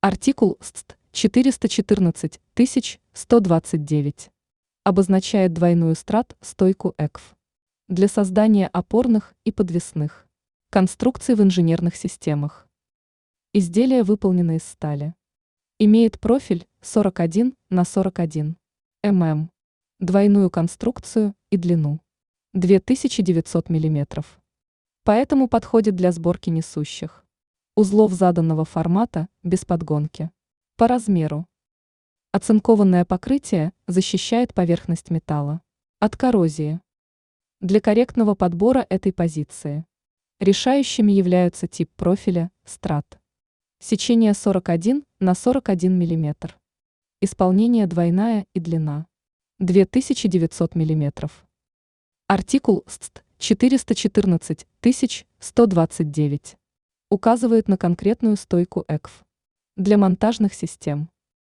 Артикул СТ 414129 обозначает двойную страт-стойку ЭКФ для создания опорных и подвесных конструкций в инженерных системах. Изделие выполнено из стали. Имеет профиль 41 на 41 мм, двойную конструкцию и длину 2900 мм. Поэтому подходит для сборки несущих узлов заданного формата без подгонки. По размеру. Оцинкованное покрытие защищает поверхность металла от коррозии. Для корректного подбора этой позиции решающими являются тип профиля страт. Сечение 41 на 41 мм. Исполнение двойная и длина 2900 мм. Артикул СТ 414129 указывает на конкретную стойку ЭКФ для монтажных систем.